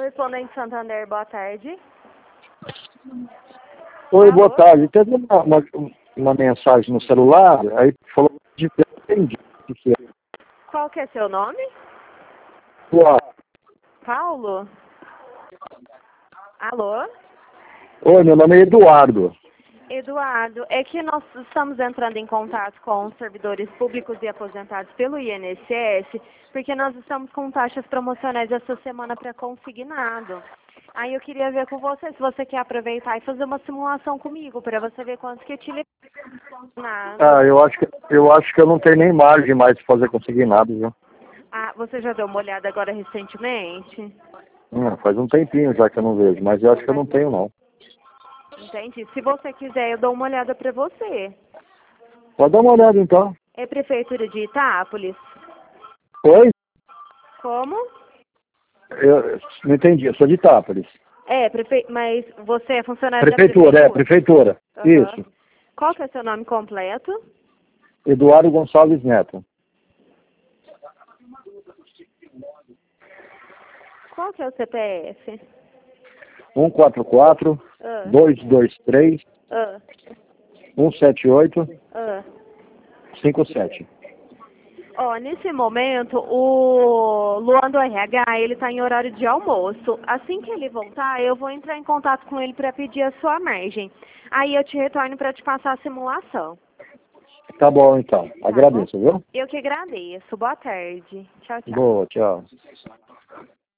Correspondente Santander, boa tarde. Oi, Alô? boa tarde. Teve uma mensagem no celular, aí falou de entendi o que é. Qual que é seu nome? Uau. Paulo? Alô? Oi, meu nome é Eduardo. Eduardo, é que nós estamos entrando em contato com os servidores públicos e aposentados pelo INSS, porque nós estamos com taxas promocionais essa semana para consignado. Aí eu queria ver com você se você quer aproveitar e fazer uma simulação comigo, para você ver quanto que te consignado. Eu acho que eu não tenho nem margem mais de fazer consignado, viu? Ah, você já deu uma olhada agora recentemente? Faz um tempinho já que eu não vejo, mas eu acho que eu não tenho, não. Entendi. Se você quiser, eu dou uma olhada para você. Pode dar uma olhada, então. É Prefeitura de Itápolis? Oi? Como? Eu não entendi, eu sou de Itápolis. Mas você é funcionário da Prefeitura, prefeitura? prefeitura. Aham. Isso. Qual que é o seu nome completo? Eduardo Gonçalves Neto. Qual que é o CPF? 144 Ah, 223 ah, 178 ah. 57. Ó, nesse momento, o Luan do RH, ele tá em horário de almoço. Assim que ele voltar, eu vou entrar em contato com ele para pedir a sua margem. Aí eu te retorno para te passar a simulação. Tá bom, então. Tá bom? Agradeço, viu? Eu que agradeço. Boa tarde. Tchau, tchau. Boa, tchau.